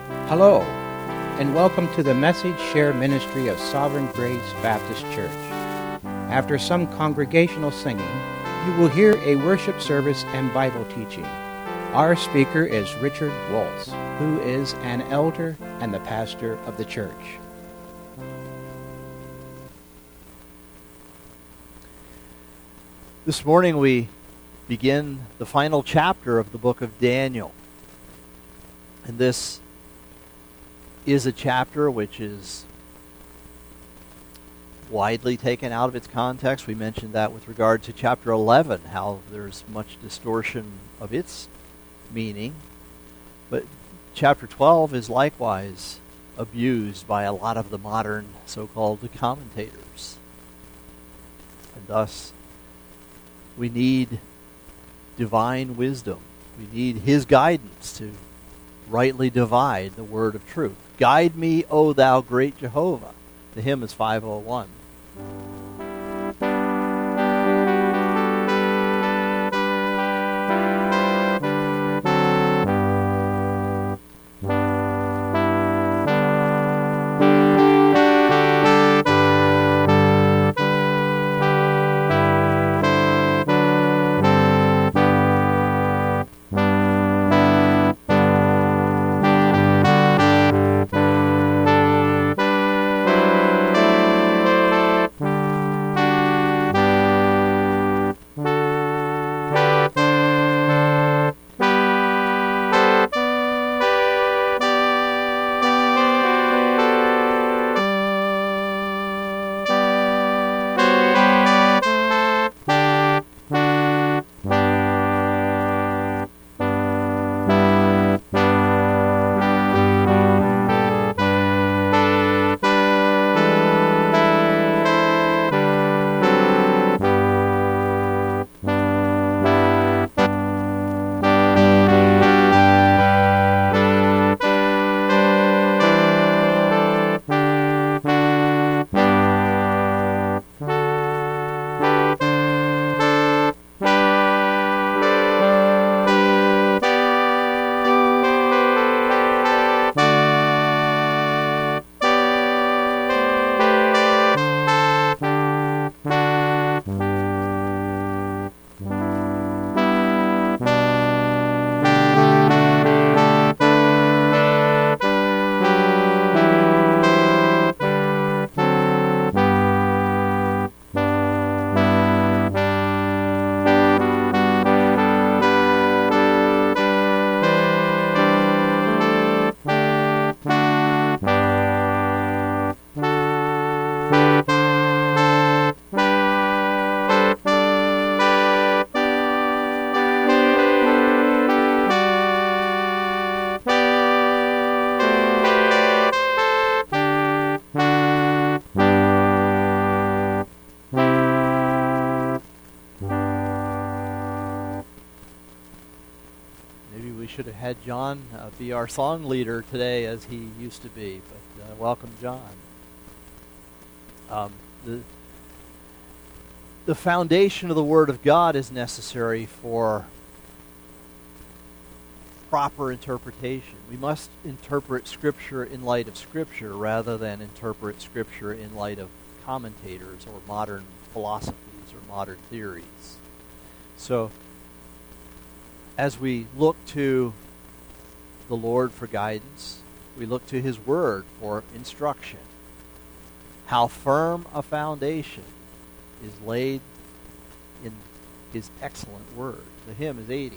Hello, and welcome to the Message Share Ministry of Sovereign Grace Baptist Church. After some congregational singing, you will hear a worship service and Bible teaching. Our speaker is Richard Waltz, who is an elder and the pastor of the church. This morning we begin the final chapter of the book of Daniel. And this is a chapter which is widely taken out of its context. We mentioned that with regard to chapter 11, how there's much distortion of its meaning. But chapter 12 is likewise abused by a lot of the modern so-called commentators. And thus, we need divine wisdom. We need His guidance to rightly divide the word of truth. Guide me, O thou great Jehovah. The hymn is 501. Should have had John be our song leader today as he used to be, but welcome, John. The foundation of the Word of God is necessary for proper interpretation. We must interpret Scripture in light of Scripture rather than interpret Scripture in light of commentators or modern philosophies or modern theories. So, as we look to the Lord for guidance, we look to His Word for instruction. How firm a foundation is laid in His excellent Word. The hymn is 80.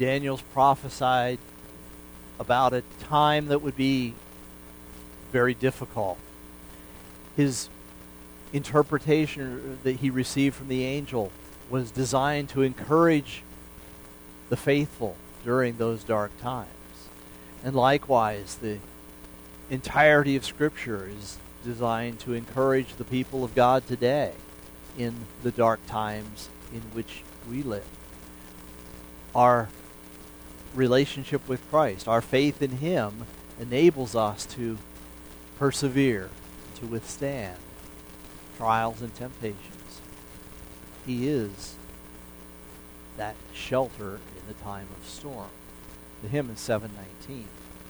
Daniel's prophesied about a time that would be very difficult. His interpretation that he received from the angel was designed to encourage the faithful during those dark times. And likewise, the entirety of Scripture is designed to encourage the people of God today in the dark times in which we live. Our relationship with Christ, our faith in Him, enables us to persevere, to withstand trials and temptations. He is that shelter in the time of storm. The hymn is 719.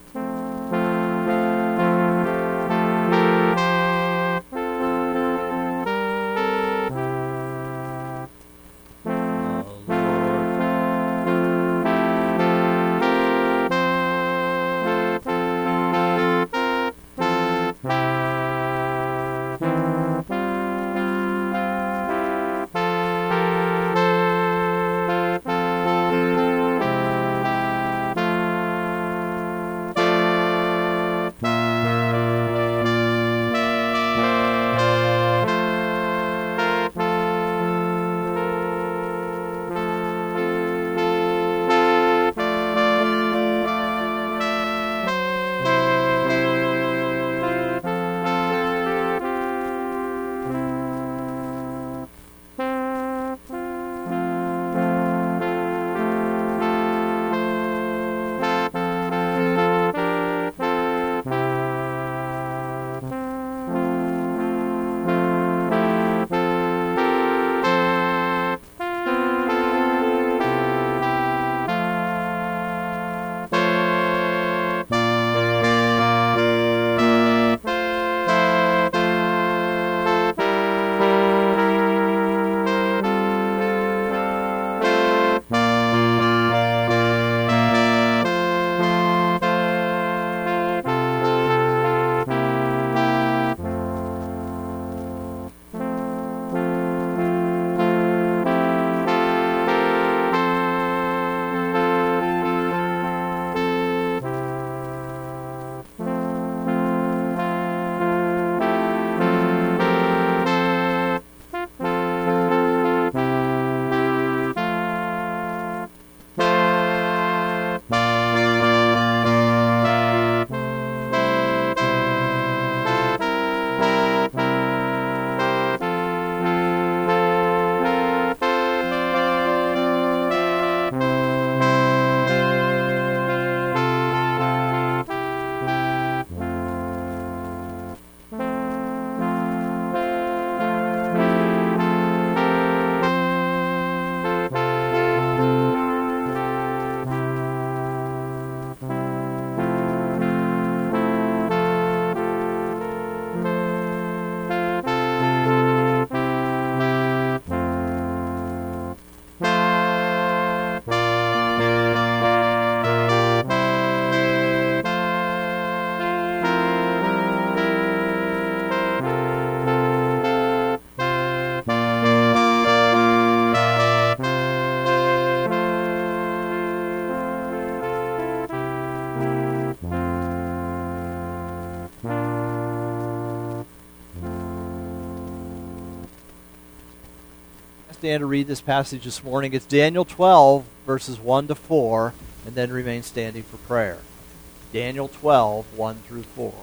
Stand to read this passage this morning. It's Daniel 12, verses 1 to 4, and then remain standing for prayer. Daniel 12, 1 through 4.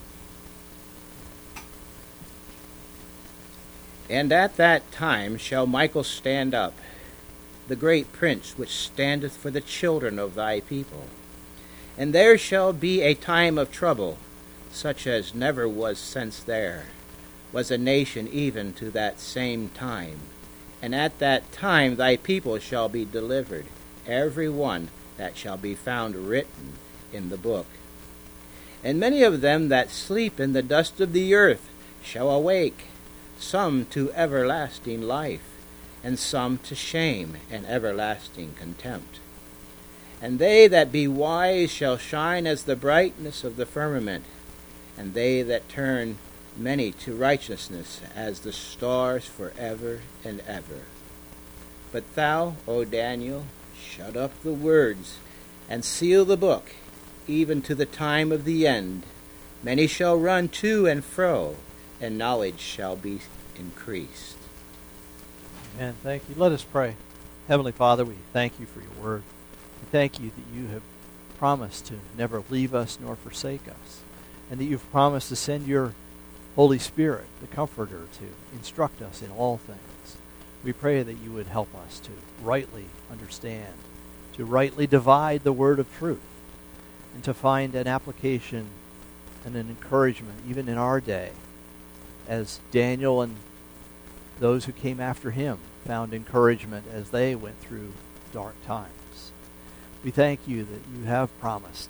And at that time shall Michael stand up, the great prince which standeth for the children of thy people. And there shall be a time of trouble, such as never was since there was a nation even to that same time. And at that time thy people shall be delivered, every one that shall be found written in the book. And many of them that sleep in the dust of the earth shall awake, some to everlasting life, and some to shame and everlasting contempt. And they that be wise shall shine as the brightness of the firmament, and they that turn many to righteousness as the stars forever and ever. But thou, O Daniel, Shut up the words, and seal the book, even to the time of the end. Many shall run to and fro, and knowledge shall be increased. Amen. Thank you. Let us pray. Heavenly Father, we thank you for your word. We thank you that you have promised to never leave us nor forsake us, and that you've promised to send your Holy Spirit, the Comforter, to instruct us in all things. We pray that you would help us to rightly understand, to rightly divide the word of truth, and to find an application and an encouragement even in our day, as Daniel and those who came after him found encouragement as they went through dark times. We thank you that you have promised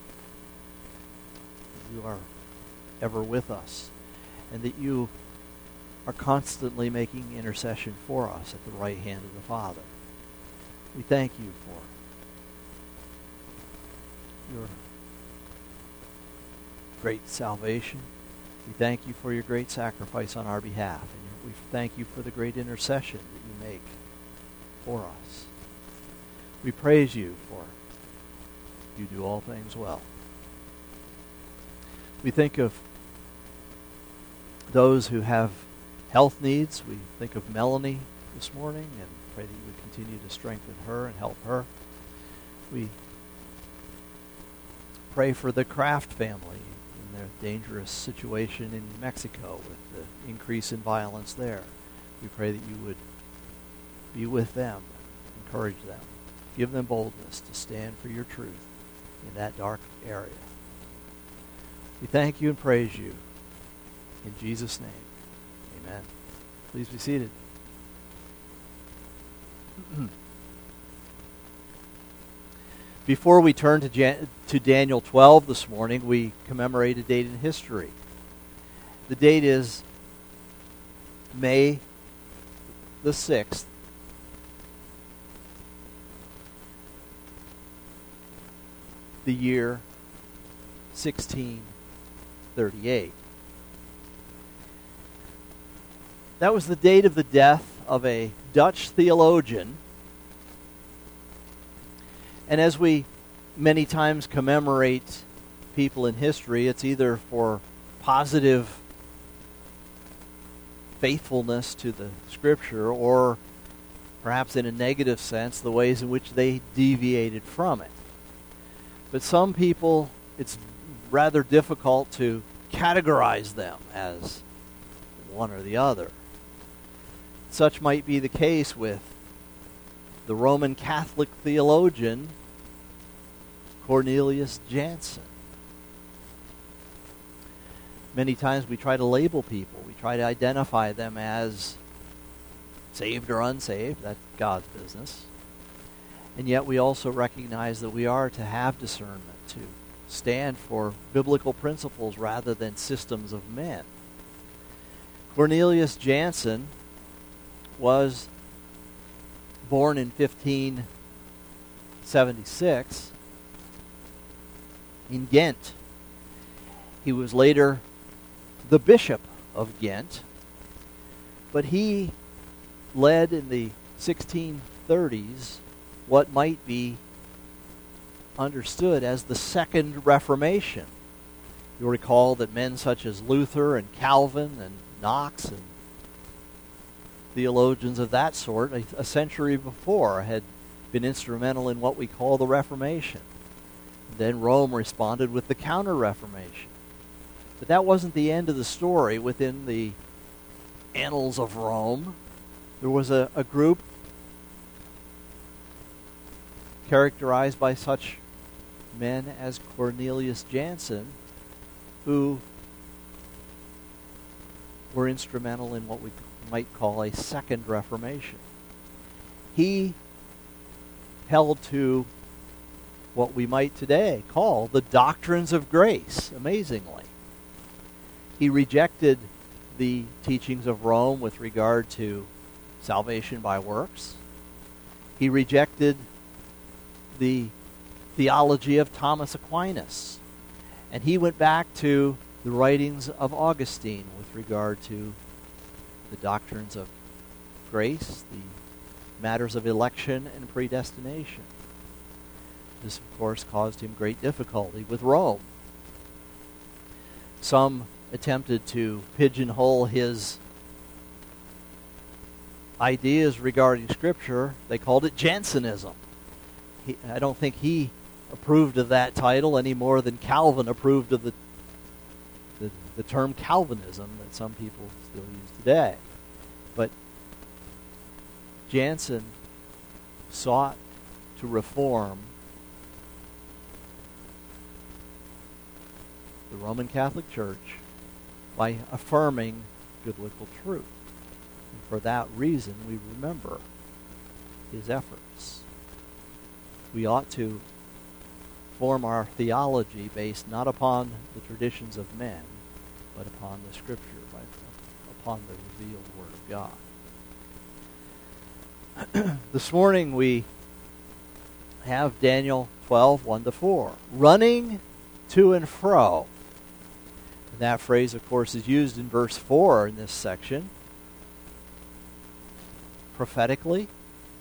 that you are ever with us, and that you are constantly making intercession for us at the right hand of the Father. We thank you for your great salvation. We thank you for your great sacrifice on our behalf, and we thank you for the great intercession that you make for us. We praise you for you do all things well. We think of those who have health needs. We think of Melanie this morning and pray that you would continue to strengthen her and help her. We pray for the Kraft family in their dangerous situation in Mexico with the increase in violence there. We pray that you would be with them, encourage them, give them boldness to stand for your truth in that dark area. We thank you and praise you. In Jesus' name, amen. Please be seated. Before we turn to Daniel 12 this morning, we commemorate a date in history. The date is May the 6th, the year 1638. That was the date of the death of a Dutch theologian. And as we many times commemorate people in history, it's either for positive faithfulness to the Scripture, or perhaps in a negative sense, the ways in which they deviated from it. But some people, it's rather difficult to categorize them as one or the other. Such might be the case with the Roman Catholic theologian Cornelius Jansen. Many times we try to label people. We try to identify them as saved or unsaved. That's God's business. And yet we also recognize that we are to have discernment, to stand for biblical principles rather than systems of men. Cornelius Jansen was born in 1576 in Ghent. He was later the Bishop of Ghent, but he led in the 1630s what might be understood as the Second Reformation. You'll recall that men such as Luther and Calvin and Knox and theologians of that sort a century before had been instrumental in what we call the Reformation. Then Rome responded with the Counter-Reformation. But that wasn't the end of the story within the annals of Rome. There was a group characterized by such men as Cornelius Jansen, who were instrumental in what we might call a Second Reformation. He held to what we might today call the doctrines of grace, amazingly. He rejected the teachings of Rome with regard to salvation by works. He rejected the theology of Thomas Aquinas. And he went back to the writings of Augustine with regard to the doctrines of grace, the matters of election and predestination. This, of course, caused him great difficulty with Rome. Some attempted to pigeonhole his ideas regarding Scripture. They called it Jansenism. I don't think he approved of that title any more than Calvin approved of the term Calvinism that some people still use today. But Jansen sought to reform the Roman Catholic Church by affirming biblical truth. And for that reason, we remember his efforts. We ought to form our theology based not upon the traditions of men, but upon the Scripture, upon the revealed Word of God. This morning we have Daniel 12, 1-4. Running to and fro. And that phrase, of course, is used in verse 4 in this section. Prophetically.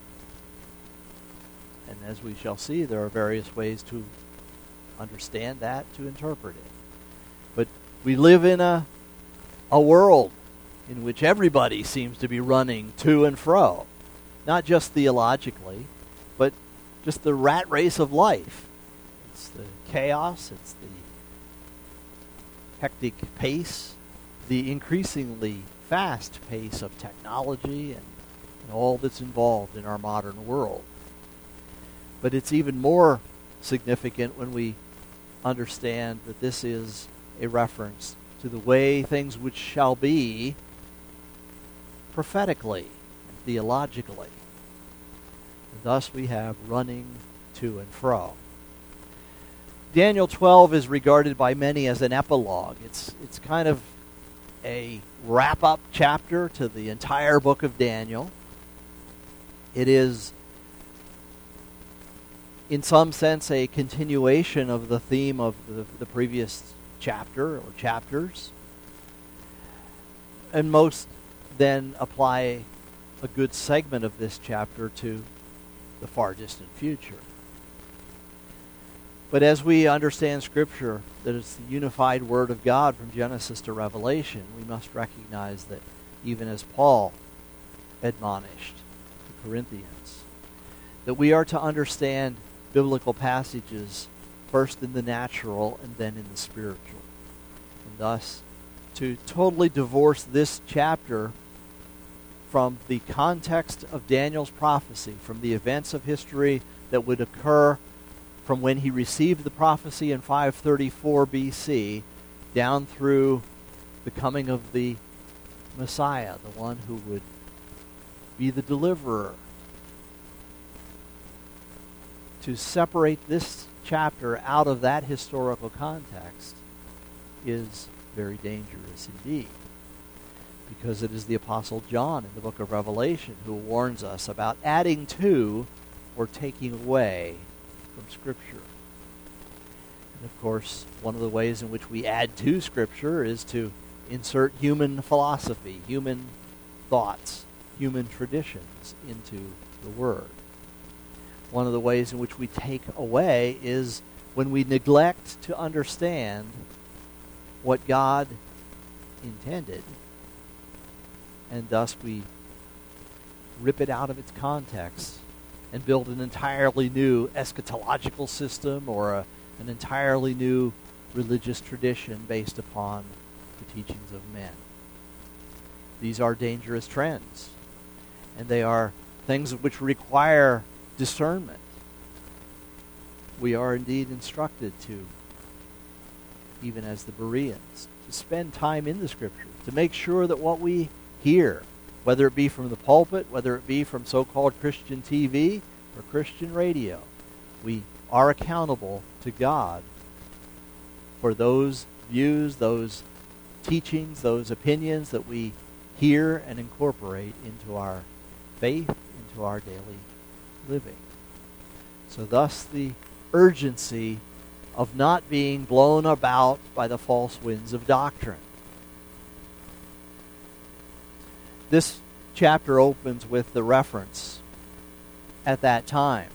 And as we shall see, there are various ways to understand that, to interpret it. But we live in a world in which everybody seems to be running to and fro. Not just theologically, but just the rat race of life. It's the chaos, it's the hectic pace, the increasingly fast pace of technology and all that's involved in our modern world. But it's even more significant when we understand that this is a reference to the way things which shall be prophetically, theologically. And thus we have running to and fro. Daniel 12 is regarded by many as an epilogue. It's kind of a wrap-up chapter to the entire book of Daniel. It is, in some sense, a continuation of the theme of the previous chapter or chapters. And most then apply a good segment of this chapter to the far distant future. But as we understand Scripture, that it's the unified Word of God from Genesis to Revelation, we must recognize that even as Paul admonished the Corinthians, that we are to understand biblical passages first in the natural and then in the spiritual. And thus, to totally divorce this chapter from the context of Daniel's prophecy, from the events of history that would occur from when he received the prophecy in 534 BC down through the coming of the Messiah, the one who would be the deliverer. To separate this chapter out of that historical context is very dangerous indeed, because it is the Apostle John in the book of Revelation who warns us about adding to or taking away from Scripture. And of course, one of the ways in which we add to Scripture is to insert human philosophy, human thoughts, human traditions into the Word. One of the ways in which we take away is when we neglect to understand what God intended, and thus we rip it out of its context and build an entirely new eschatological system or an entirely new religious tradition based upon the teachings of men. These are dangerous trends, and they are things which require discernment. We are indeed instructed to, even as the Bereans, to spend time in the Scripture, to make sure that what we hear, whether it be from the pulpit, whether it be from so-called Christian TV or Christian radio, we are accountable to God for those views, those teachings, those opinions that we hear and incorporate into our faith, into our daily living. So thus the urgency of not being blown about by the false winds of doctrine. This chapter opens with the reference at that time.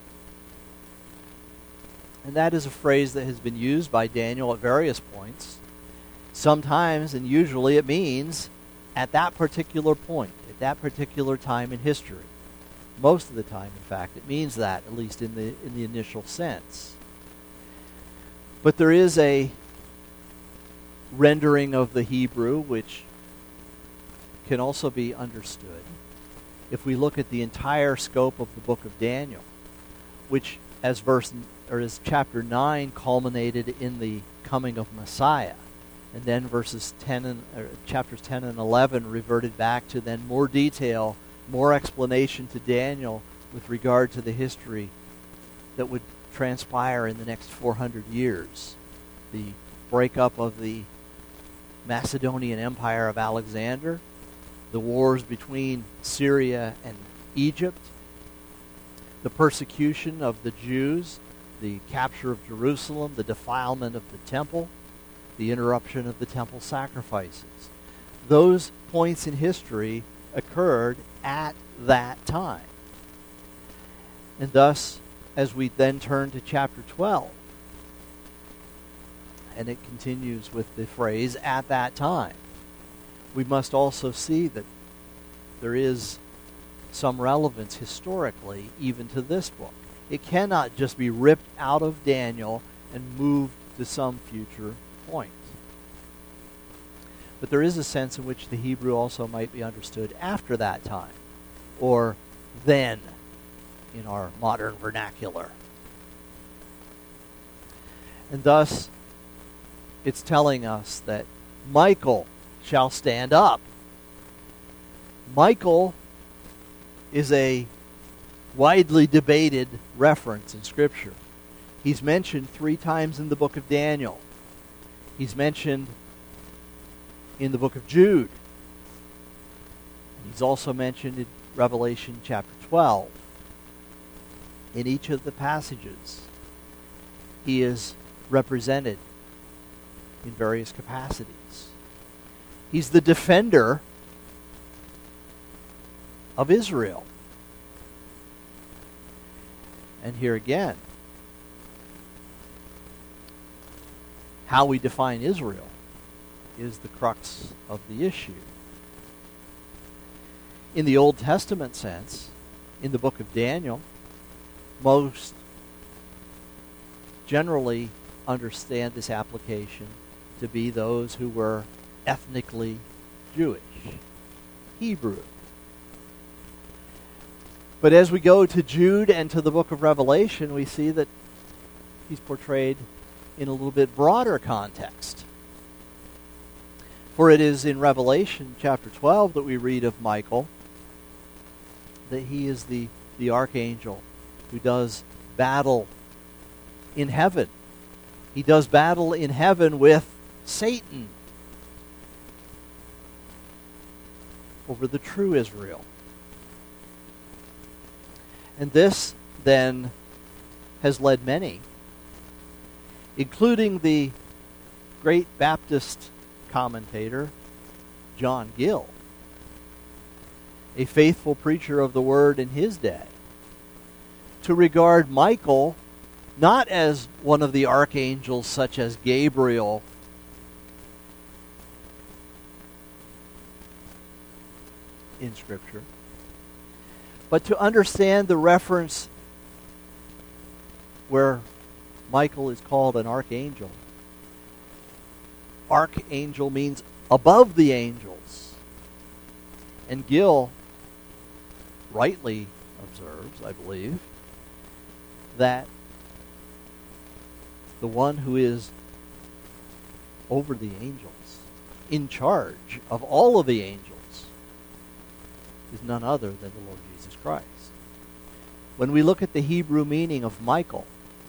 And that is a phrase that has been used by Daniel at various points. Sometimes, and usually, it means at that particular point, at that particular time in history. Most of the time, in fact, it means that, at least in the initial sense. But there is a rendering of the Hebrew which can also be understood if we look at the entire scope of the book of Daniel, which as chapter 9 culminated in the coming of Messiah, and then chapters 10 and 11 reverted back to then more detail, more explanation to Daniel with regard to the history that would transpire in the next 400 years. The breakup of the Macedonian Empire of Alexander, the wars between Syria and Egypt, the persecution of the Jews, the capture of Jerusalem, the defilement of the temple, the interruption of the temple sacrifices. Those points in history occurred at that time. And thus, as we then turn to chapter 12, and it continues with the phrase, at that time, we must also see that there is some relevance historically even to this book. It cannot just be ripped out of Daniel and moved to some future point. But there is a sense in which the Hebrew also might be understood after that time, or then in our modern vernacular. And thus, it's telling us that Michael shall stand up. Michael is a widely debated reference in Scripture. He's mentioned 3 times in the book of Daniel. He's mentioned in the book of Jude. He's also mentioned in Revelation chapter 12. In each of the passages, he is represented in various capacities. He's the defender of Israel. And here again, how we define Israel is the crux of the issue. In the Old Testament sense, in the book of Daniel, most generally understand this application to be those who were ethnically Jewish, Hebrew. But as we go to Jude and to the book of Revelation, we see that he's portrayed in a little bit broader context. For it is in Revelation chapter 12 that we read of Michael, that he is the archangel who does battle in heaven. He does battle in heaven with Satan over the true Israel. And this, then, has led many, including the great Baptist commentator, John Gill, a faithful preacher of the word in his day, to regard Michael not as one of the archangels such as Gabriel, in Scripture, but to understand the reference where Michael is called an archangel. Archangel means above the angels. And Gill rightly observes, I believe, that the one who is over the angels, in charge of all of the angels, is none other than the Lord Jesus Christ. When we look at the Hebrew meaning of Michael,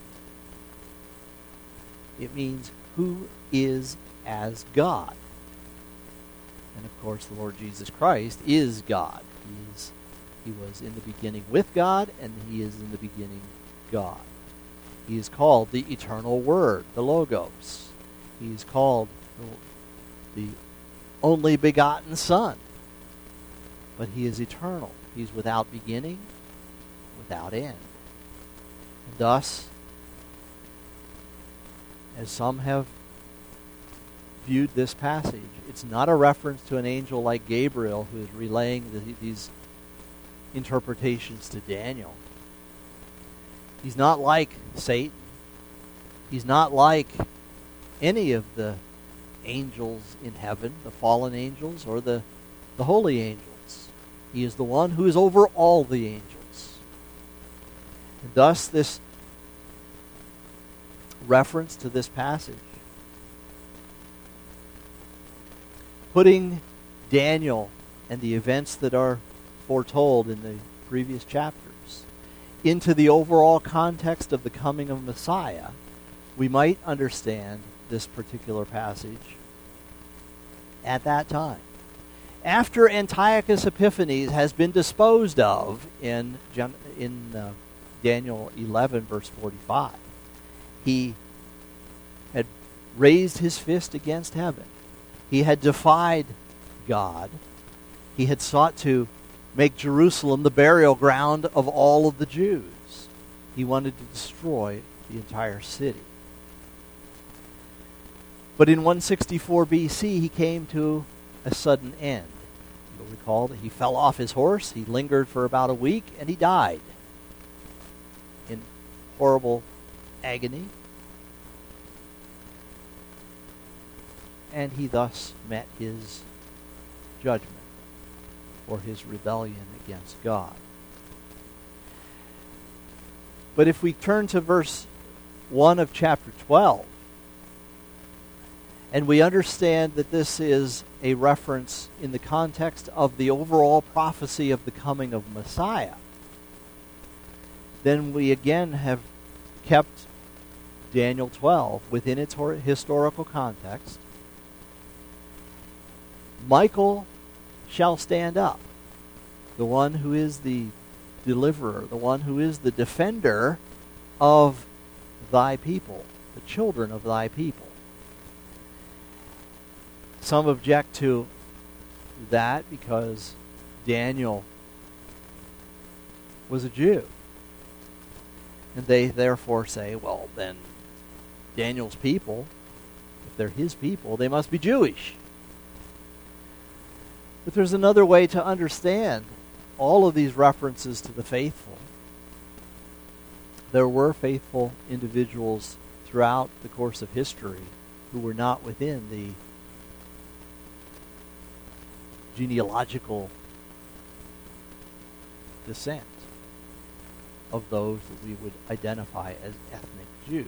it means who is as God. And of course, the Lord Jesus Christ is God. He was in the beginning with God, and he is in the beginning God. He is called the eternal Word, the Logos. He is called the only begotten Son. But he is eternal. He's without beginning, without end. And thus, as some have viewed this passage, it's not a reference to an angel like Gabriel who is relaying these interpretations to Daniel. He's not like Satan. He's not like any of the angels in heaven, the fallen angels or the holy angels. He is the one who is over all the angels. And thus this reference to this passage, putting Daniel and the events that are foretold in the previous chapters into the overall context of the coming of Messiah, we might understand this particular passage at that time. After Antiochus Epiphanes has been disposed of in Daniel 11, verse 45, he had raised his fist against heaven. He had defied God. He had sought to make Jerusalem the burial ground of all of the Jews. He wanted to destroy the entire city. But in 164 BC, he came to a sudden end. You'll recall that he fell off his horse, he lingered for about a week, and he died in horrible agony. And he thus met his judgment for his rebellion against God. But if we turn to verse 1 of chapter 12, and we understand that this is a reference in the context of the overall prophecy of the coming of Messiah, then we again have kept Daniel 12 within its historical context. Michael shall stand up, the one who is the deliverer, the one who is the defender of thy people, the children of thy people. Some object to that because Daniel was a Jew. And they therefore say, well, then Daniel's people, if they're his people, they must be Jewish. But there's another way to understand all of these references to the faithful. There were faithful individuals throughout the course of history who were not within the genealogical descent of those that we would identify as ethnic Jews.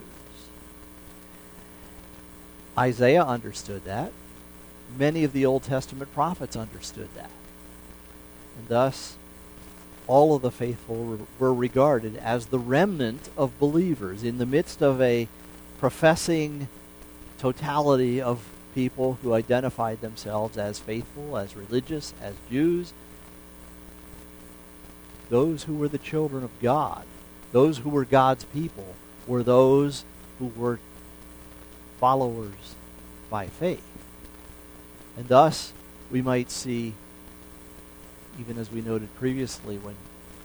Isaiah understood that. Many of the Old Testament prophets understood that. And thus, all of the faithful were regarded as the remnant of believers in the midst of a professing totality of people who identified themselves as faithful, as religious, as Jews. Those who were the children of God, those who were God's people, were those who were followers by faith. And thus, we might see, even as we noted previously, when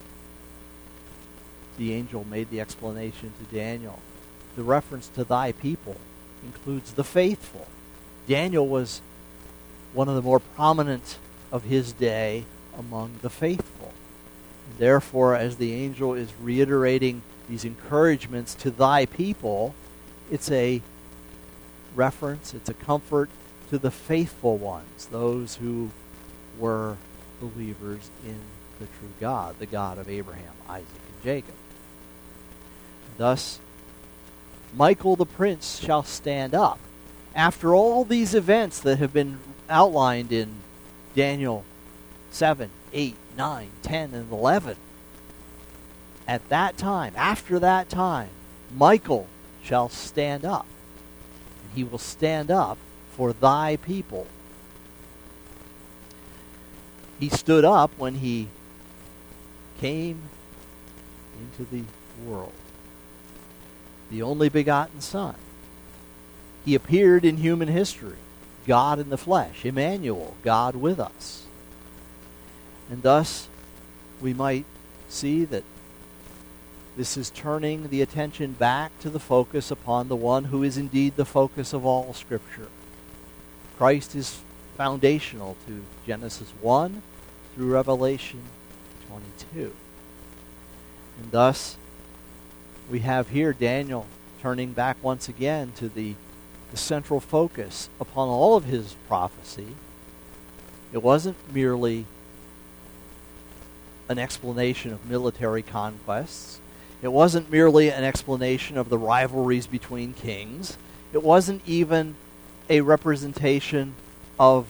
the angel made the explanation to Daniel, the reference to thy people includes the faithful. Daniel was one of the more prominent of his day among the faithful. And therefore, as the angel is reiterating these encouragements to thy people, it's a reference, it's a comfort to the faithful ones, those who were believers in the true God, the God of Abraham, Isaac, and Jacob. Thus, Michael the prince shall stand up. After all these events that have been outlined in Daniel 7, 8, 9, 10, and 11, at that time, after that time, Michael shall stand up. And he will stand up for thy people. He stood up when he came into the world, the only begotten Son. He appeared in human history, God in the flesh, Emmanuel, God with us. And thus, we might see that This is turning the attention back to the focus upon the one who is indeed the focus of all Scripture. Christ is foundational to Genesis 1 through Revelation 22. And thus, we have here Daniel turning back once again to the central focus upon all of his prophecy. It wasn't merely an explanation of military conquests. It wasn't merely an explanation of the rivalries between kings. It wasn't even a representation of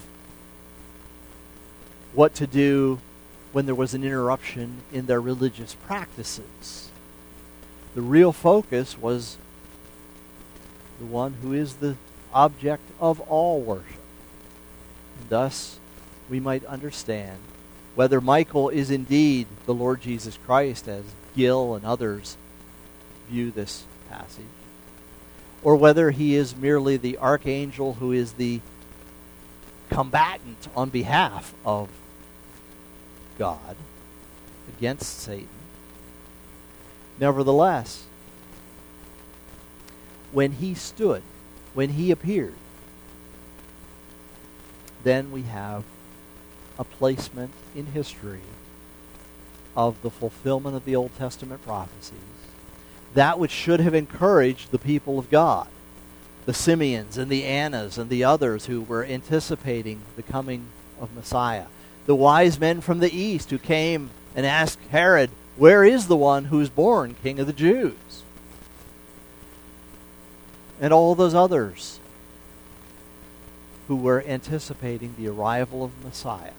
what to do when there was an interruption in their religious practices. The real focus was the one who is the object of all worship. And thus, we might understand whether Michael is indeed the Lord Jesus Christ, as Gill and others view this passage, or whether he is merely the archangel who is the combatant on behalf of God against Satan. Nevertheless, when he stood, when he appeared, then we have a placement in history of the fulfillment of the Old Testament prophecies, that which should have encouraged the people of God, the Simeons and the Annas and the others who were anticipating the coming of Messiah, the wise men from the east who came and asked Herod, "Where is the one who is born King of the Jews?" And all those others who were anticipating the arrival of Messiah.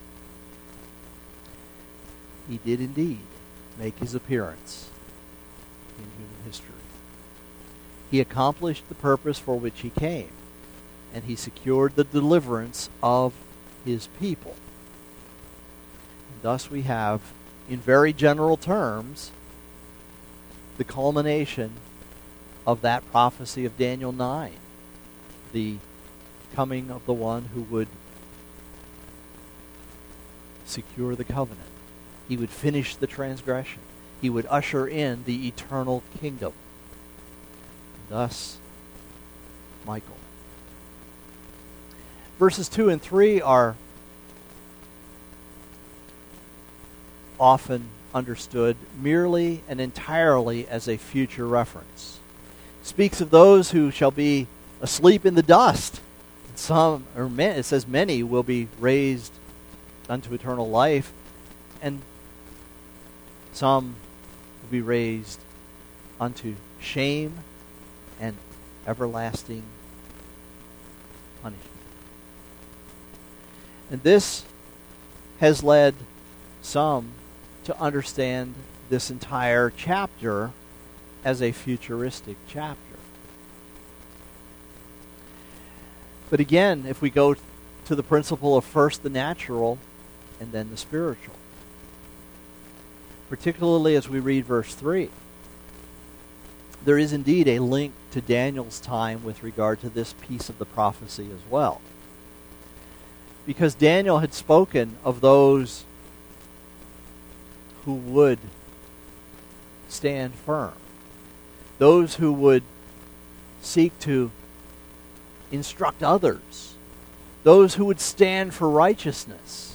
He did indeed make his appearance in human history. He accomplished the purpose for which he came, and he secured the deliverance of his people. And thus we have, in very general terms, the culmination of that prophecy of Daniel 9, the coming of the one who would secure the covenant. He would finish the transgression. He would usher in the eternal kingdom. And thus, Michael. Verses 2 and 3 are often understood merely and entirely as a future reference. It speaks of those who shall be asleep in the dust. Some, or many, it says many will be raised unto eternal life, and some will be raised unto shame and everlasting punishment. And this has led some to understand this entire chapter as a futuristic chapter. But again, if we go to the principle of first the natural and then the spiritual, particularly as we read verse 3, there is indeed a link to Daniel's time with regard to this piece of the prophecy as well. Because Daniel had spoken of those who would stand firm, those who would seek to instruct others, those who would stand for righteousness.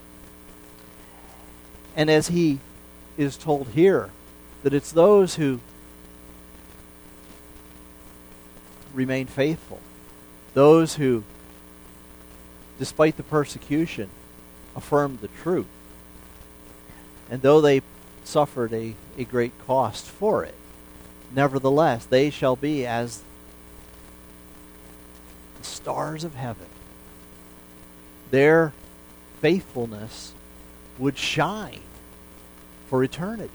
And as he is told here, that it's those who remain faithful, those who, despite the persecution, affirmed the truth. And though they suffered a great cost for it, nevertheless, they shall be as the stars of heaven. Their faithfulness would shine for eternity.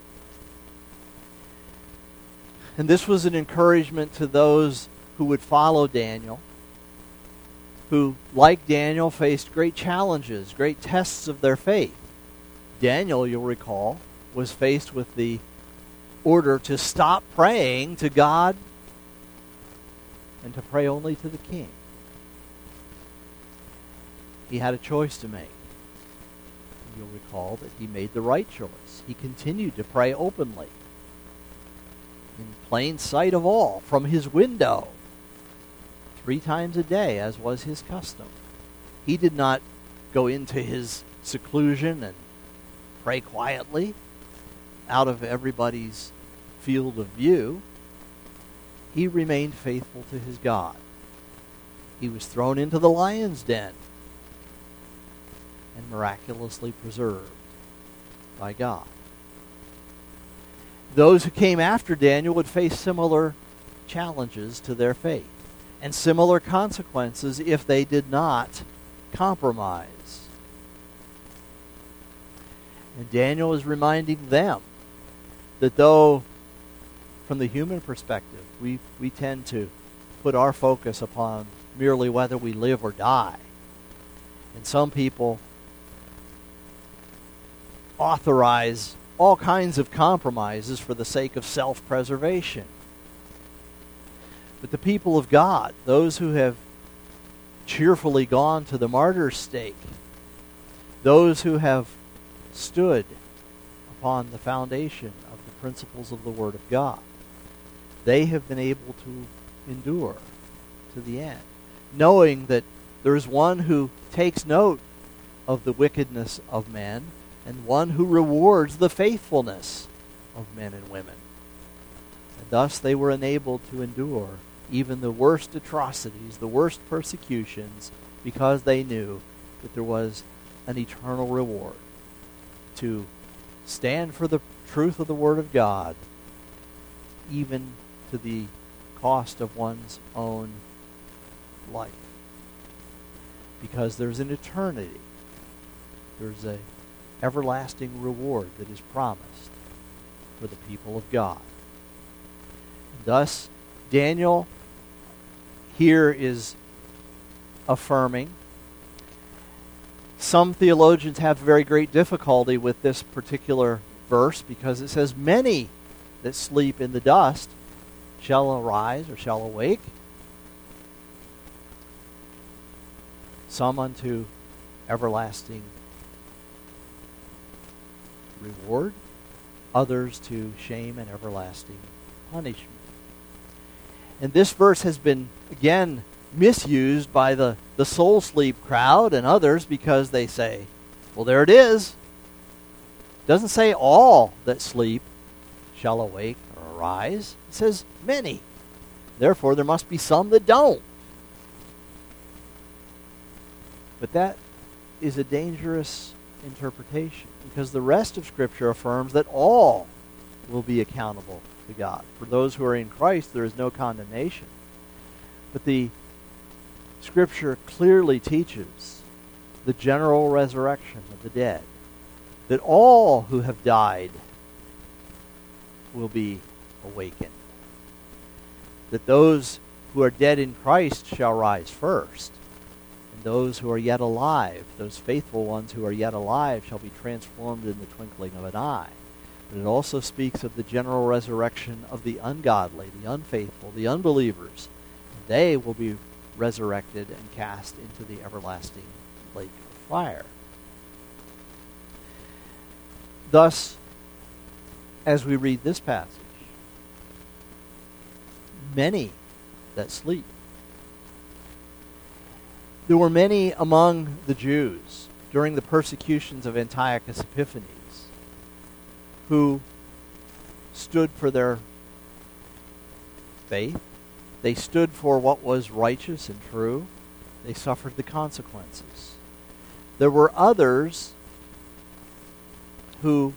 And this was an encouragement to those who would follow Daniel, who, like Daniel, faced great challenges, great tests of their faith. Daniel, you'll recall, was faced with the order to stop praying to God and to pray only to the king. He had a choice to make. You'll recall that he made the right choice. He continued to pray openly in plain sight of all, from his window, 3 times a day, as was his custom. He did not go into his seclusion and pray quietly out of everybody's field of view. He remained faithful to his God. He was thrown into the lion's den and miraculously preserved by God. Those who came after Daniel would face similar challenges to their faith and similar consequences if they did not compromise. And Daniel is reminding them that though from the human perspective we tend to put our focus upon merely whether we live or die, and some people authorize all kinds of compromises for the sake of self-preservation. But the people of God, those who have cheerfully gone to the martyr's stake, those who have stood upon the foundation of the principles of the Word of God, they have been able to endure to the end, knowing that there is one who takes note of the wickedness of men and one who rewards the faithfulness of men and women. And thus they were enabled to endure even the worst atrocities, the worst persecutions, because they knew that there was an eternal reward to stand for the truth of the Word of God, even to the cost of one's own life. Because there's an eternity. There's an everlasting reward that is promised for the people of God. Thus, Daniel here is affirming. Some theologians have very great difficulty with this particular verse because it says, "Many that sleep in the dust shall arise," or shall awake, some unto everlasting reward, others to shame and everlasting punishment. And this verse has been, again, misused by the soul sleep crowd and others because they say, well, there it is. It doesn't say all that sleep shall awake or arise. It says many. Therefore, there must be some that don't. But that is a dangerous interpretation because the rest of Scripture affirms that all will be accountable to God. For those who are in Christ, there is no condemnation. But the Scripture clearly teaches the general resurrection of the dead, that all who have died will be awakened, that those who are dead in Christ shall rise first, and those who are yet alive, those faithful ones who are yet alive, shall be transformed in the twinkling of an eye. But it also speaks of the general resurrection of the ungodly, the unfaithful, the unbelievers. They will be resurrected and cast into the everlasting lake of fire. Thus, as we read this passage, many that sleep. There were many among the Jews during the persecutions of Antiochus Epiphanes who stood for their faith. They stood for what was righteous and true. They suffered the consequences. There were others who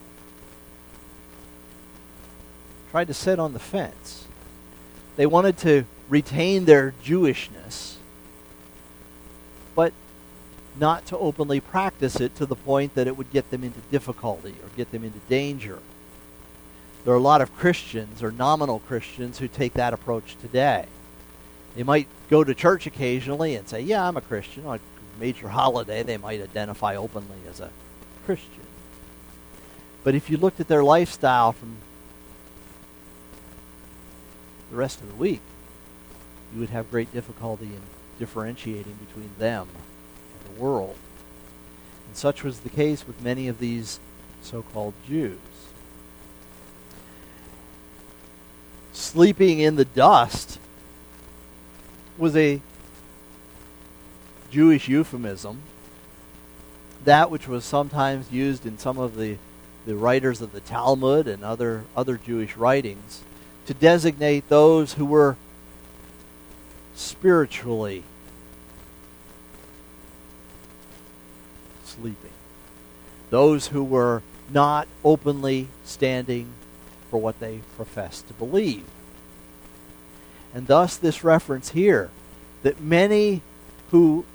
tried to sit on the fence. They wanted to retain their Jewishness, but not to openly practice it to the point that it would get them into difficulty or get them into danger. There are a lot of Christians or nominal Christians who take that approach today. They might go to church occasionally and say, yeah, I'm a Christian. On a major holiday, they might identify openly as a Christian. But if you looked at their lifestyle from the rest of the week, you would have great difficulty in differentiating between them and the world. And such was the case with many of these so-called Jews. sleeping in the dust was a Jewish euphemism, that which was sometimes used in some of the writers of the Talmud and other Jewish writings to designate those who were spiritually sleeping, those who were not openly standing for what they professed to believe. And thus this reference here, that many who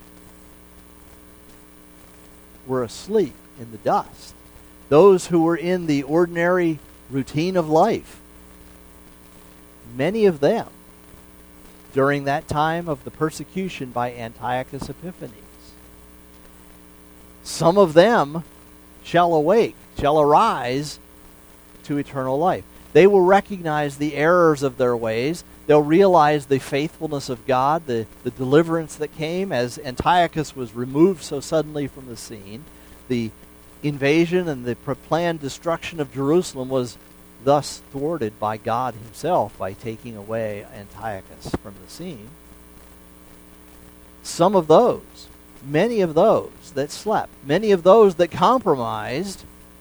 were asleep in the dust, those who were in the ordinary routine of life, many of them, during that time of the persecution by Antiochus Epiphanes, some of them shall awake, shall arise to eternal life. They will recognize the errors of their ways. They'll realize the faithfulness of God, the deliverance that came as Antiochus was removed so suddenly from the scene. The invasion and the planned destruction of Jerusalem was thus thwarted by God himself by taking away Antiochus from the scene. Some of those, many of those that slept, many of those that compromised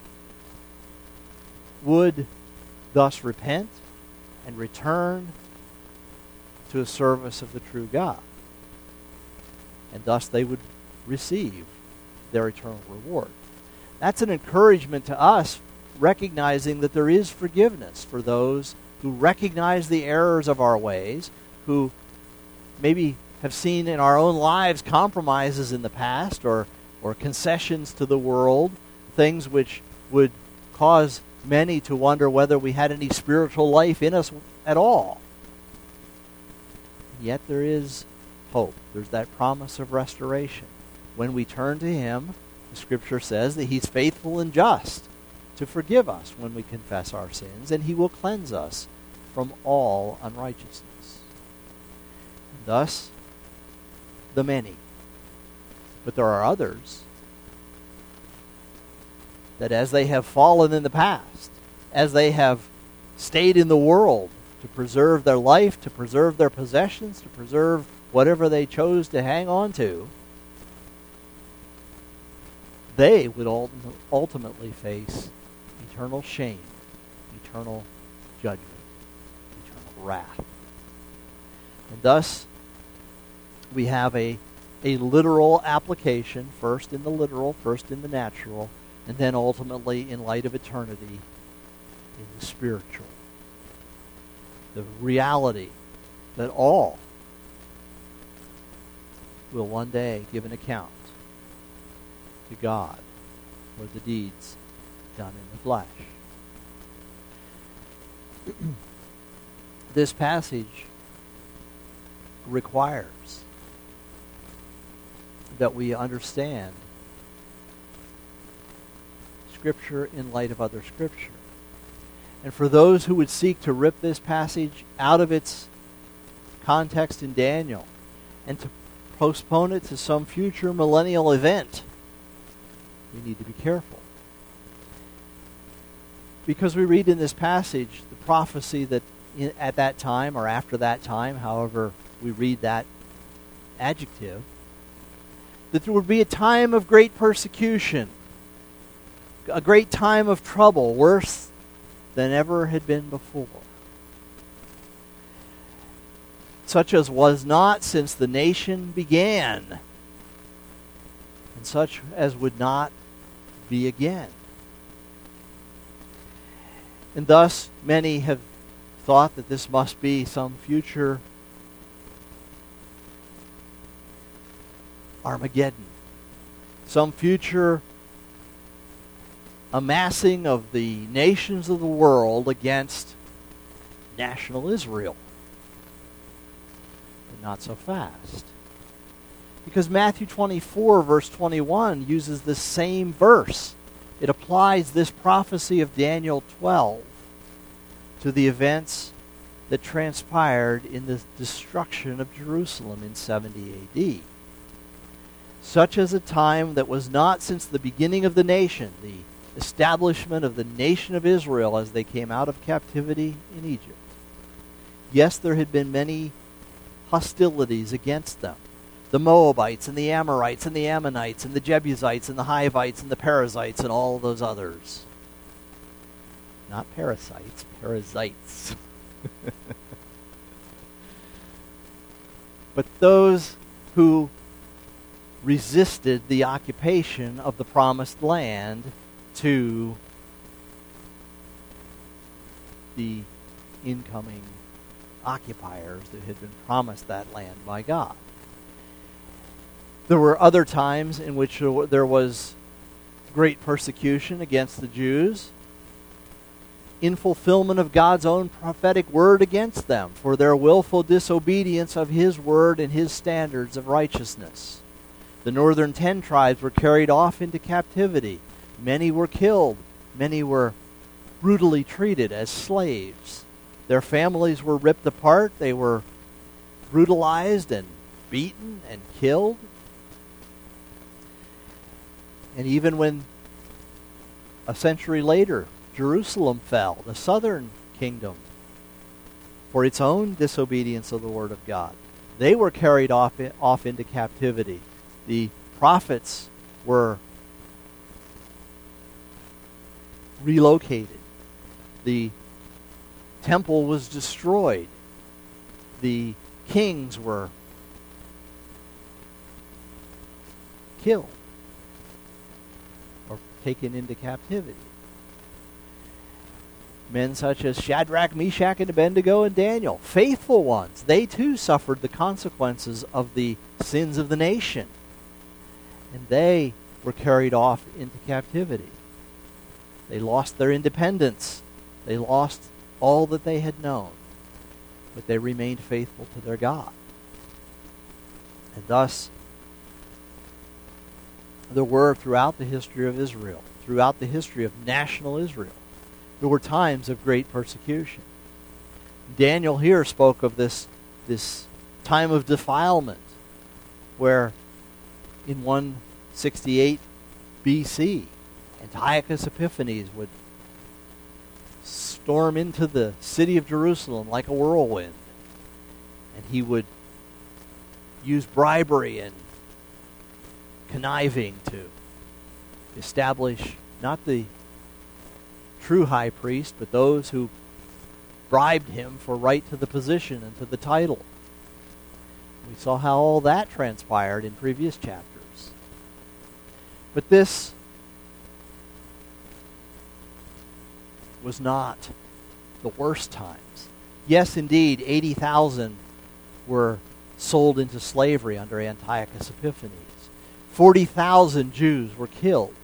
would thus repent and return to a service of the true God. And thus they would receive their eternal reward. That's an encouragement to us, recognizing that there is forgiveness for those who recognize the errors of our ways, who maybe have seen in our own lives compromises in the past or concessions to the world, things which would cause many to wonder whether we had any spiritual life in us at all. Yet there is hope. There's that promise of restoration. When we turn to him, the Scripture says that he's faithful and just to forgive us when we confess our sins, and he will cleanse us from all unrighteousness. And thus, the many. But there are others that as they have fallen in the past, as they have stayed in the world to preserve their life, to preserve their possessions, to preserve whatever they chose to hang on to, they would ultimately face eternal shame, eternal judgment, eternal wrath. And thus, we have a literal application, first in the literal, first in the natural, and then ultimately, in light of eternity, in the spiritual. The reality that all will one day give an account to God for the deeds done in the flesh. This passage requires that we understand Scripture in light of other Scripture. And for those who would seek to rip this passage out of its context in Daniel and to postpone it to some future millennial event, we need to be careful. Because we read in this passage the prophecy that at that time or after that time, however we read that adjective, that there would be a time of great persecution, a great time of trouble, worse than ever had been before, such as was not since the nation began, and such as would not be again. And thus, many have thought that this must be some future Armageddon, some future amassing of the nations of the world against national Israel. But not so fast. Because Matthew 24, verse 21, uses the same verse. It applies this prophecy of Daniel 12 to the events that transpired in the destruction of Jerusalem in 70 A.D. Such as a time that was not since the beginning of the nation, the establishment of the nation of Israel as they came out of captivity in Egypt, Yes, there had been many hostilities against them. The Moabites and the Amorites and the Ammonites and the Jebusites and the Hivites and the Perizzites and all those others. Not parasites, parasites. But those who resisted the occupation of the promised land to the incoming occupiers that had been promised that land by God. There were other times in which there was great persecution against the Jews in fulfillment of God's own prophetic word against them for their willful disobedience of His word and His standards of righteousness. The northern 10 tribes were carried off into captivity. Many were killed. Many were brutally treated as slaves. Their families were ripped apart. They were brutalized and beaten and killed. And even when a century later Jerusalem fell, the southern kingdom, for its own disobedience of the word of God, they were carried off into captivity. The prophets were relocated. The temple was destroyed. The kings were killed or taken into captivity. Men such as Shadrach, Meshach, and Abednego and Daniel, faithful ones, they too suffered the consequences of the sins of the nation. And they were carried off into captivity. They lost their independence. They lost all that they had known. But they remained faithful to their God. And thus, there were throughout the history of Israel, throughout the history of national Israel, there were times of great persecution. Daniel here spoke of this time of defilement where in 168 BC, Antiochus Epiphanes would storm into the city of Jerusalem like a whirlwind. And he would use bribery and conniving to establish not the true high priest, but those who bribed him for right to the position and to the title. We saw how all that transpired in previous chapters. But this was not the worst times. Yes, indeed, 80,000 were sold into slavery under Antiochus Epiphanes. 40,000 Jews were killed.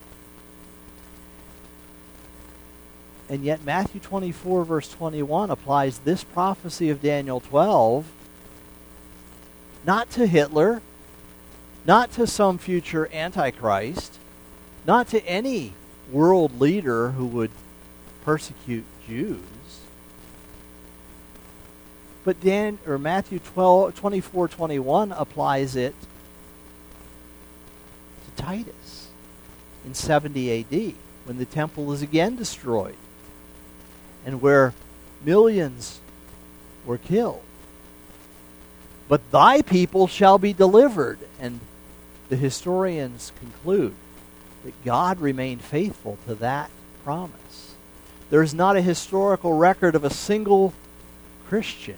And yet Matthew 24, verse 21 applies this prophecy of Daniel 12 not to Hitler, not to some future Antichrist, not to any world leader who would persecute Jews. But Matthew 24:21 applies it to Titus in 70 AD, when the temple is again destroyed and where millions were killed. But thy people shall be delivered. And the historians conclude that God remained faithful to that promise. There is not a historical record of a single Christian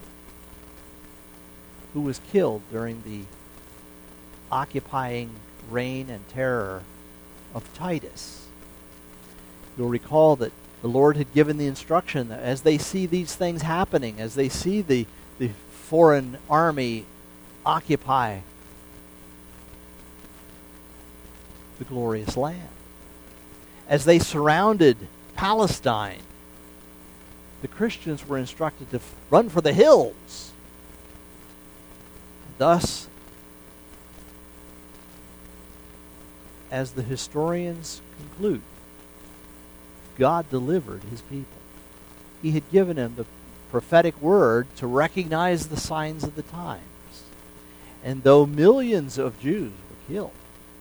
who was killed during the occupying reign and terror of Titus. You'll recall that the Lord had given the instruction that as they see these things happening, as they see the foreign army occupy the glorious land, as they surrounded Palestine, the Christians were instructed to run for the hills. Thus, as the historians conclude, God delivered his people. He had given them the prophetic word to recognize the signs of the times. And though millions of Jews were killed,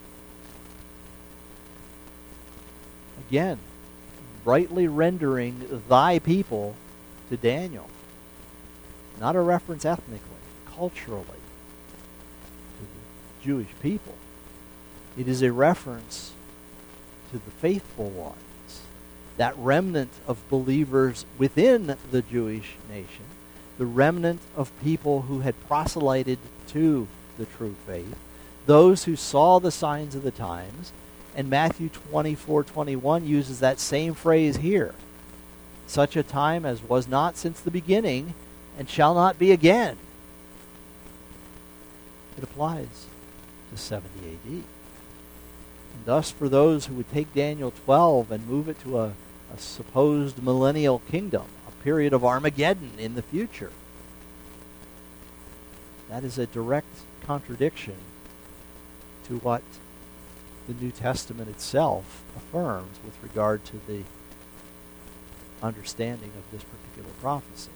again, brightly rendering thy people to Daniel, not a reference ethnically, culturally to the Jewish people. It is a reference to the faithful ones, that remnant of believers within the Jewish nation, the remnant of people who had proselyted to the true faith, those who saw the signs of the times. And Matthew 24:21 uses that same phrase here. Such a time as was not since the beginning and shall not be again. It applies to 70 AD. And thus, for those who would take Daniel 12 and move it to a supposed millennial kingdom, a period of Armageddon in the future, that is a direct contradiction to what the New Testament itself affirms with regard to the understanding of this particular prophecy.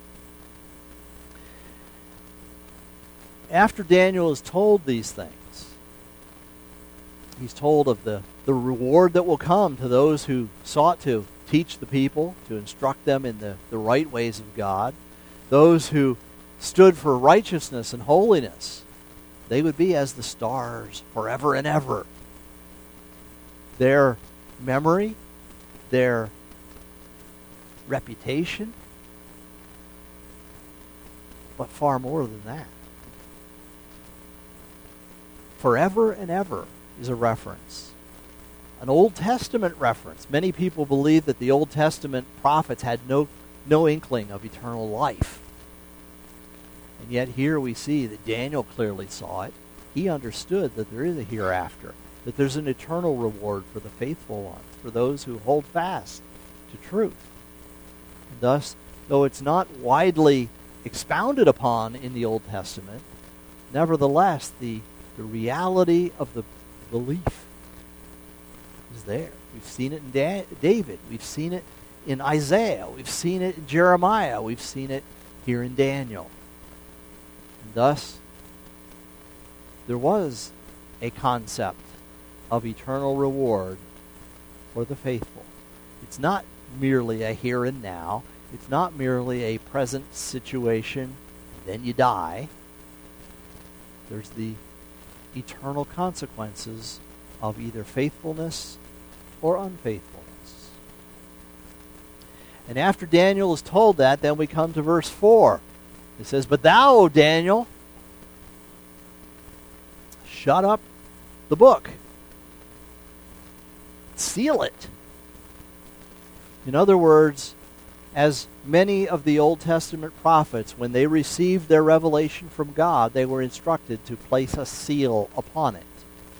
After Daniel is told these things, he's told of the reward that will come to those who sought to teach the people, to instruct them in the right ways of God, those who stood for righteousness and holiness. They would be as the stars forever and ever. Their memory, their reputation, but far more than that. Forever and ever is a reference. An Old Testament reference. Many people believe that the Old Testament prophets had no inkling of eternal life. And yet here we see that Daniel clearly saw it. He understood that there is a hereafter, that there's an eternal reward for the faithful ones, for those who hold fast to truth. And thus, though it's not widely expounded upon in the Old Testament, nevertheless, the reality of the belief is there. We've seen it in David. We've seen it in Isaiah. We've seen it in Jeremiah. We've seen it here in Daniel. And thus, there was a concept of eternal reward for the faithful. It's not merely a here and now. It's not merely a present situation, and then you die. There's the eternal consequences of either faithfulness or unfaithfulness. And after Daniel is told that, then we come to verse 4. It says, "But thou, O Daniel, shut up the book. Seal it." In other words, as many of the Old Testament prophets, when they received their revelation from God, they were instructed to place a seal upon it.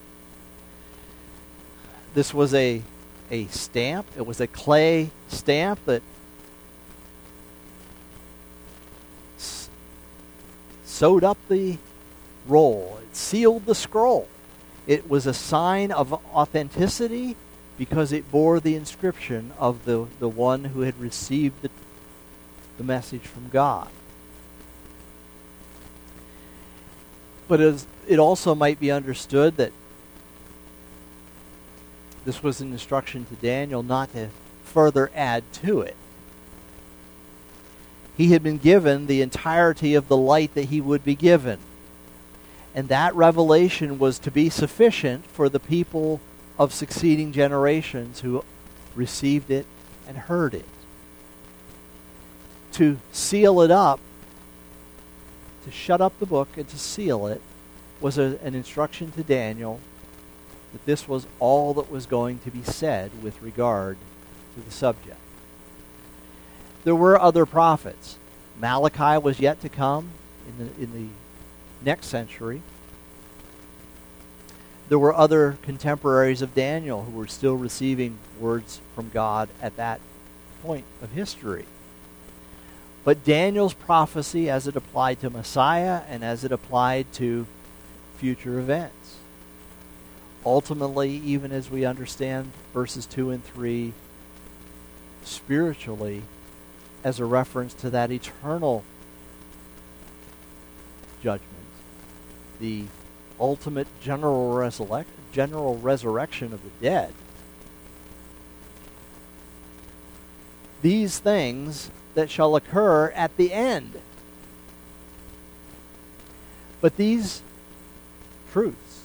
This was a stamp. It was a clay stamp that sewed up the roll. It sealed the scroll. It was a sign of authenticity because it bore the inscription of the one who had received the message from God. But it also might be understood that this was an instruction to Daniel not to further add to it. He had been given the entirety of the light that he would be given. And that revelation was to be sufficient for the people of succeeding generations who received it and heard it. To seal it up, to shut up the book and to seal it, was an instruction to Daniel that this was all that was going to be said with regard to the subject. There were other prophets. Malachi was yet to come in the next century. There were other contemporaries of Daniel who were still receiving words from God at that point of history. But Daniel's prophecy, as it applied to Messiah and as it applied to future events, ultimately, even as we understand verses 2 and 3 spiritually, as a reference to that eternal judgment, the ultimate general resurrection of the dead. These things that shall occur at the end, But these truths,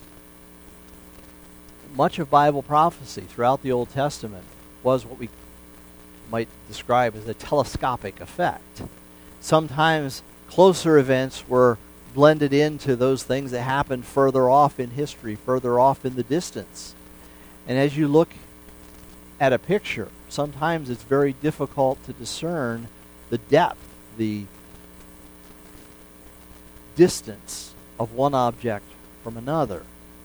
much of Bible prophecy throughout the Old Testament was what we might describe as a telescopic effect. Sometimes closer events were blended into those things that happened further off in history, further off in the distance. And as you look at a picture, sometimes it's very difficult to discern the depth, the distance of one object from another.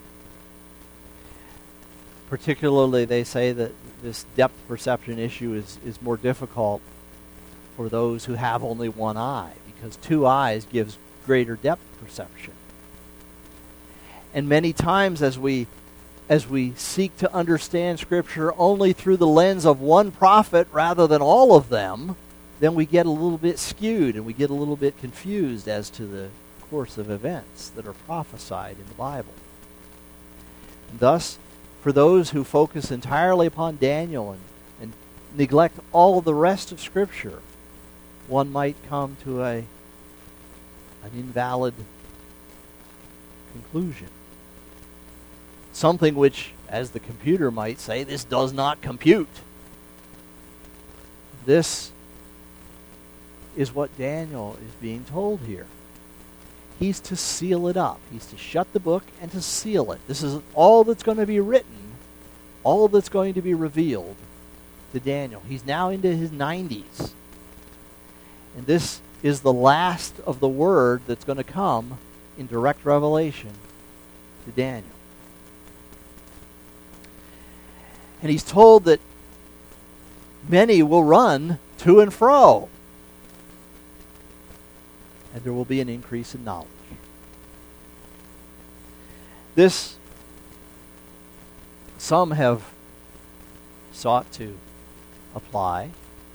Particularly, they say that this depth perception issue is more difficult for those who have only one eye, because two eyes gives greater depth perception. And many times as we seek to understand Scripture only through the lens of one prophet rather than all of them, then we get a little bit skewed and we get a little bit confused as to the course of events that are prophesied in the Bible. And thus, for those who focus entirely upon Daniel and neglect all the rest of Scripture, one might come to an invalid conclusion. Something which, as the computer might say, this does not compute. This is what Daniel is being told here. He's to seal it up. He's to shut the book and to seal it. This is all that's going to be written, all that's going to be revealed to Daniel. He's now into his 90s. And this is the last of the word that's going to come in direct revelation to Daniel. And he's told that many will run to and fro, and there will be an increase in knowledge. This, some have sought to apply,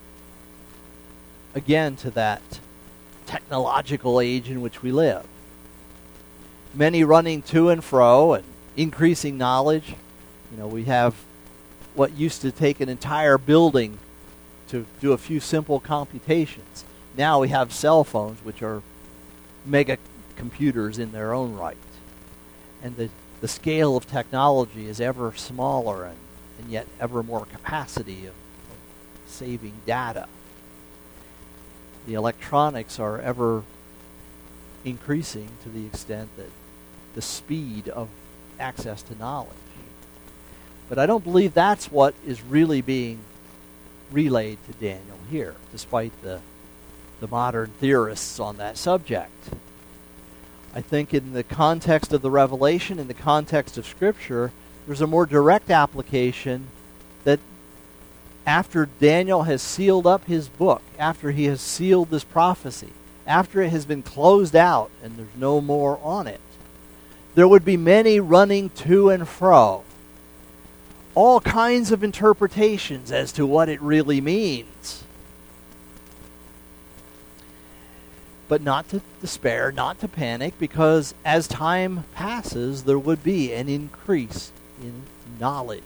again, to that technological age in which we live. Many running to and fro and increasing knowledge. You know, we have what used to take an entire building to do a few simple computations. Now we have cell phones, which are mega computers in their own right. And the scale of technology is ever smaller and yet ever more capacity of saving data. The electronics are ever increasing to the extent that the speed of access to knowledge. But I don't believe that's what is really being relayed to Daniel here, despite the modern theorists on that subject. I think in the context of the Revelation, in the context of Scripture, there's a more direct application that after Daniel has sealed up his book, after he has sealed this prophecy, after it has been closed out and there's no more on it, there would be many running to and fro. All kinds of interpretations as to what it really means. But not to despair, not to panic, because as time passes, there would be an increase in knowledge.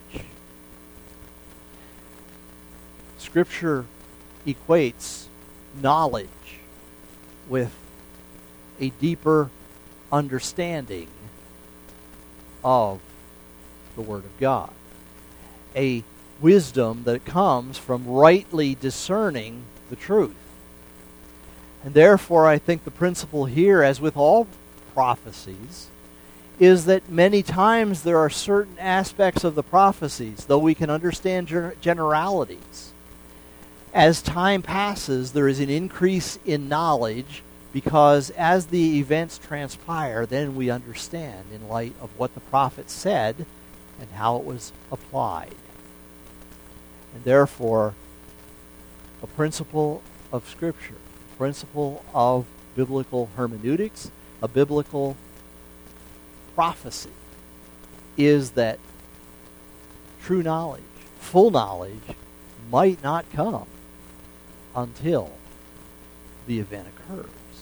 Scripture equates knowledge with a deeper understanding of the Word of God. A wisdom that comes from rightly discerning the truth. And therefore, I think the principle here, as with all prophecies, is that many times there are certain aspects of the prophecies, though we can understand generalities. As time passes, there is an increase in knowledge, because as the events transpire, then we understand in light of what the prophet said and how it was applied. And therefore, a principle of Scripture, a principle of biblical hermeneutics, a biblical prophecy, is that true knowledge, full knowledge, might not come until the event occurs.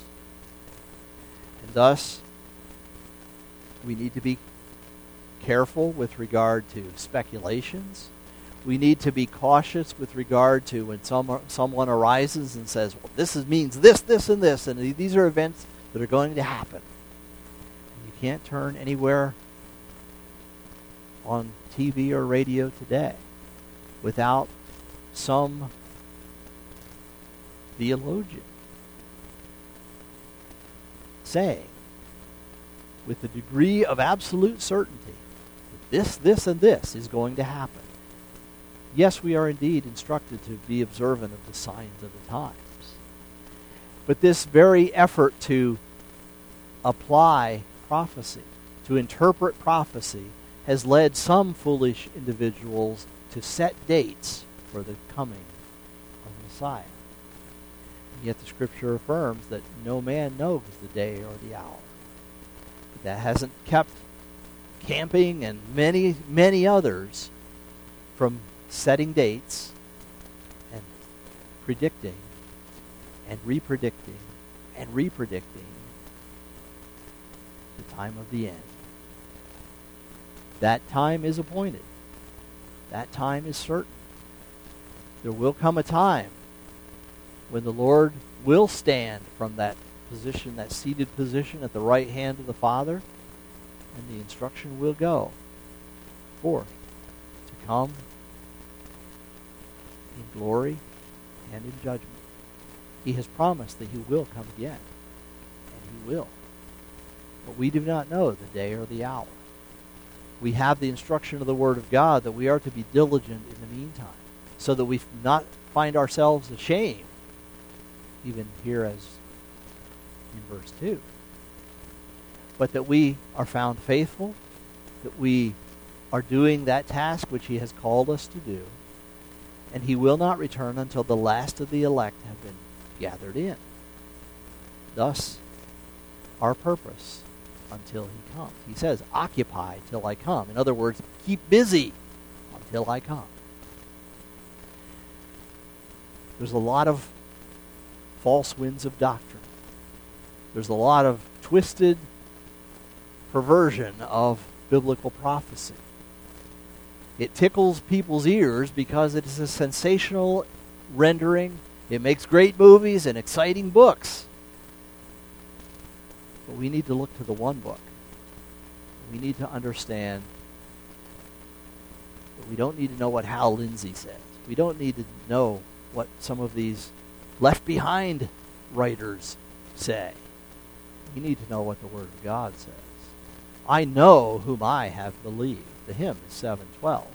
And thus, we need to be careful with regard to speculations. We need to be cautious with regard to when someone arises and says, well, this means this, and this, and these are events that are going to happen. can't turn anywhere on TV or radio today without some theologian saying with a degree of absolute certainty that this, and this is going to happen. Yes, we are indeed instructed to be observant of the signs of the times. But this very effort to apply prophecy, to interpret prophecy, has led some foolish individuals to set dates for the coming of Messiah. And yet the Scripture affirms that no man knows the day or the hour. But that hasn't kept Camping and many, many others from setting dates and predicting and repredicting and repredicting the time of the end. That time is appointed. That time is certain. There will come a time when the Lord will stand from that position, that seated position at the right hand of the Father, and the instruction will go forth to come in glory and in judgment. He has promised that he will come again, and he will. But we do not know the day or the hour. We have the instruction of the Word of God that we are to be diligent in the meantime, so that we not find ourselves ashamed, even here as in verse 2. But that we are found faithful, that we are doing that task which he has called us to do, and he will not return until the last of the elect have been gathered in. Thus, our purpose until he comes. He says, occupy till I come. In other words, keep busy until I come. There's a lot of false winds of doctrine. There's a lot of twisted perversion of biblical prophecy. It tickles people's ears because it is a sensational rendering. It makes great movies and exciting books. But we need to look to the one book. We need to understand that we don't need to know what Hal Lindsey says. We don't need to know what some of these Left Behind writers say. We need to know what the Word of God says. I know whom I have believed. The hymn is 7:12.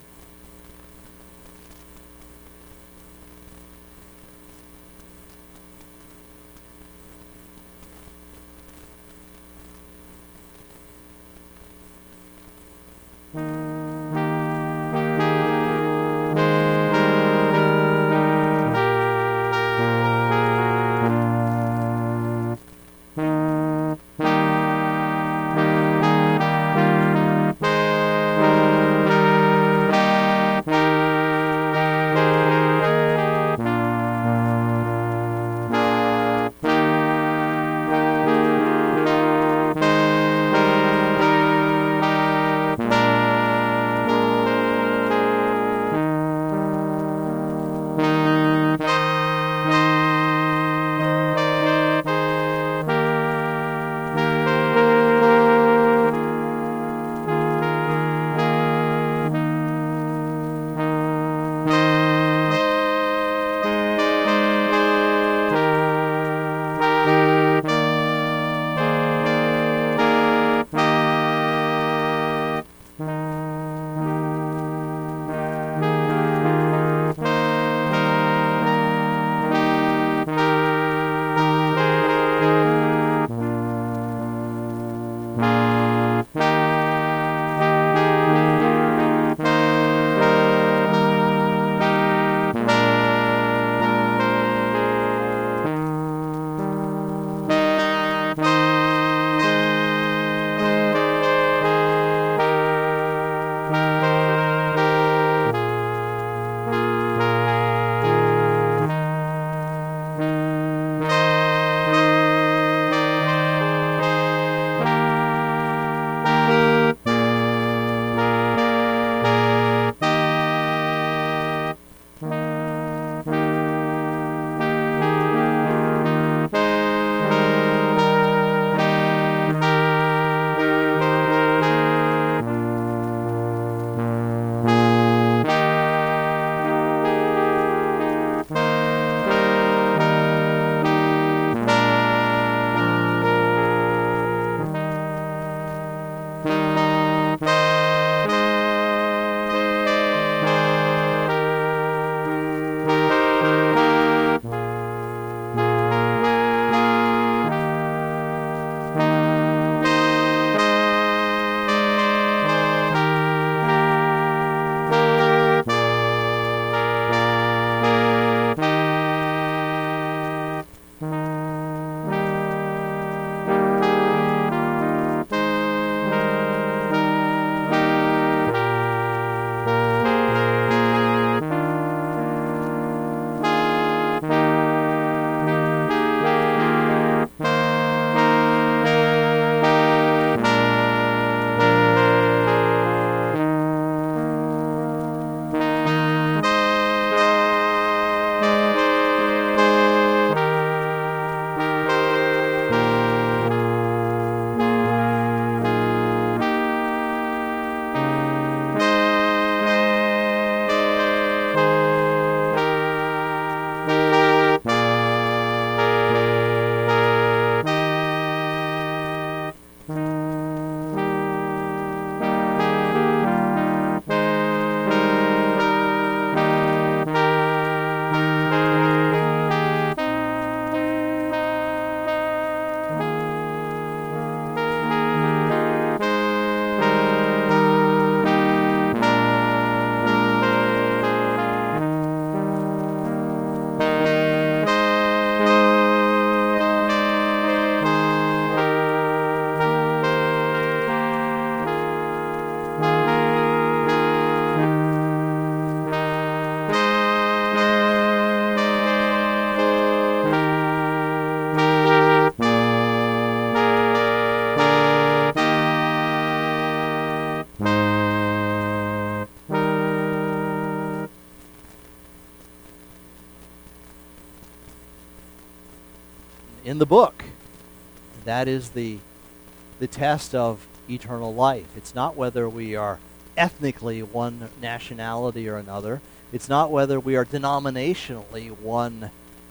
in the book. That is the test of eternal life. It's not whether we are ethnically one nationality or another. It's not whether we are denominationally one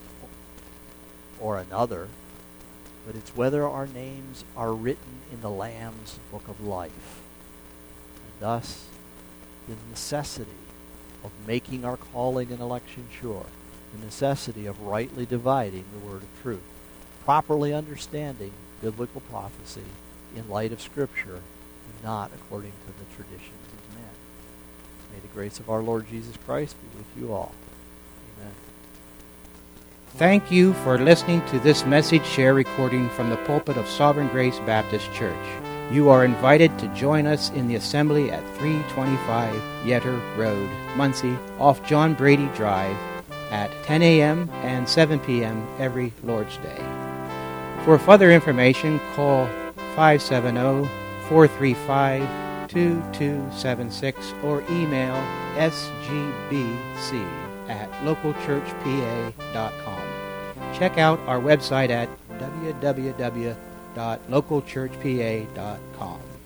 or another. But it's whether our names are written in the Lamb's book of life. And thus, the necessity of making our calling and election sure. The necessity of rightly dividing the word of truth. Properly understanding biblical prophecy in light of Scripture and not according to the traditions of men. May the grace of our Lord Jesus Christ be with you all. Amen. Thank you for listening to this message share recording from the pulpit of Sovereign Grace Baptist Church. You are invited to join us in the assembly at 325 Yetter Road, Muncie, off John Brady Drive at 10 a.m. and 7 p.m. every Lord's Day. For further information, call 570-435-2276 or email sgbc@localchurchpa.com. Check out our website at www.localchurchpa.com.